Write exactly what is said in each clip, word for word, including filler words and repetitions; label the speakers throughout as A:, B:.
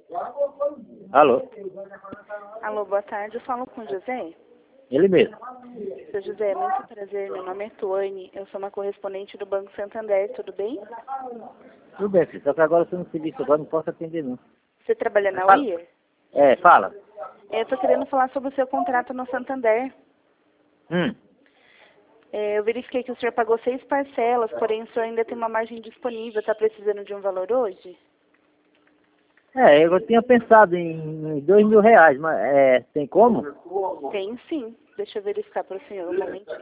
A: Alô?
B: Alô, boa tarde. Eu falo com o José.
A: Ele mesmo.
B: Seu José, muito prazer. Meu nome é Tuane. Eu sou uma correspondente do Banco Santander. Tudo bem?
A: Tudo bem, filho. Só que agora eu estou no serviço, agora não posso atender, não.
B: Você trabalha na
A: Fala.
B: U I A?
A: É, fala.
B: Eu estou querendo falar sobre o seu contrato no Santander.
A: Hum.
B: É, eu verifiquei que o senhor pagou seis parcelas, porém o senhor ainda tem uma margem disponível. Está precisando de um valor hoje?
A: É, eu tinha pensado em dois mil reais, mas é, tem como?
B: Tem sim. Deixa eu verificar para o senhor um momentinho.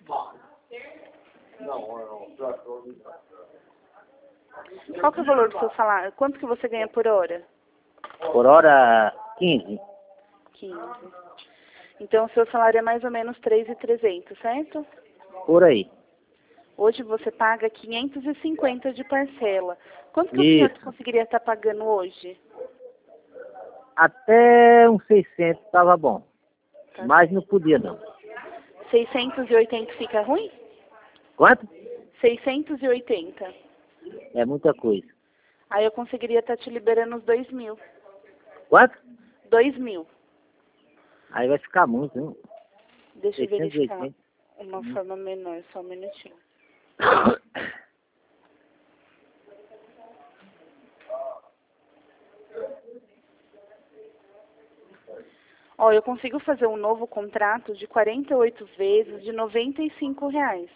B: Qual que é o valor do seu salário? Quanto que você ganha por hora?
A: Por hora, quinze.
B: quinze. Então o seu salário é mais ou menos três mil e trezentos, certo?
A: Por aí.
B: Hoje você paga quinhentos e cinquenta de parcela. Quanto que o senhor
A: Isso.
B: conseguiria estar pagando hoje?
A: Até uns seiscentos estava bom.
B: Tá
A: Mas
B: certo.
A: não podia, não.
B: seiscentos e oitenta fica ruim?
A: Quanto?
B: seiscentos e oitenta.
A: É muita coisa.
B: Aí eu conseguiria estar te liberando os dois mil.
A: Quanto?
B: dois mil.
A: Aí vai ficar muito, hein?
B: Deixa eu
A: seiscentos e
B: verificar
A: oitenta.
B: uma
A: Hum.
B: forma menor, só um minutinho. Ó, eu consigo fazer um novo contrato de quarenta e oito vezes de noventa e cinco reais.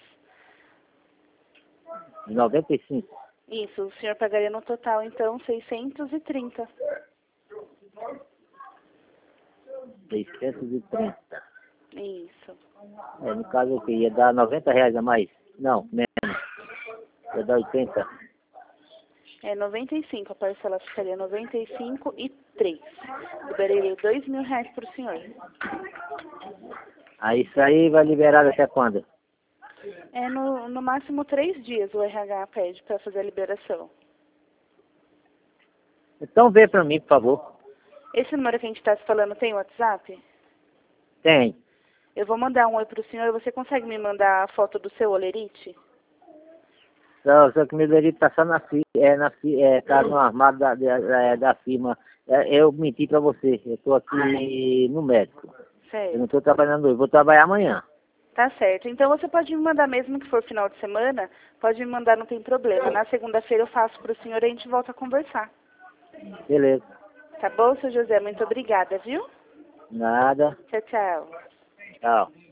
A: noventa e cinco.
B: Isso, o senhor pagaria no total, então, seiscentos e trinta.
A: seiscentos e trinta.
B: Isso.
A: É, no caso eu ia dar noventa reais a mais. Não, menos. Ia dar oitenta.
B: É noventa e cinco, a parcela ficaria noventa e cinco e três. Liberaria dois mil reais para o senhor.
A: Aí isso aí vai liberar até quando?
B: É no, no máximo três dias o R H pede para fazer a liberação.
A: Então vê pra mim, por favor.
B: Esse número que a gente está se falando tem WhatsApp?
A: Tem.
B: Eu vou mandar um oi para o senhor. Você consegue me mandar a foto do seu olerite?
A: Só, só que meu delito tá só na fi, é, na fi, é, tá no armário da, da, da da firma. É, eu menti pra você. Eu tô aqui no médico. Eu não
B: Certo.
A: tô trabalhando hoje, vou trabalhar amanhã.
B: Tá certo. Então você pode me mandar mesmo que for final de semana, pode me mandar, não tem problema. Na segunda-feira eu faço para o senhor e a gente volta a conversar.
A: Beleza.
B: Tá bom, seu José? Muito obrigada, viu?
A: Nada.
B: Tchau, tchau.
A: Tchau.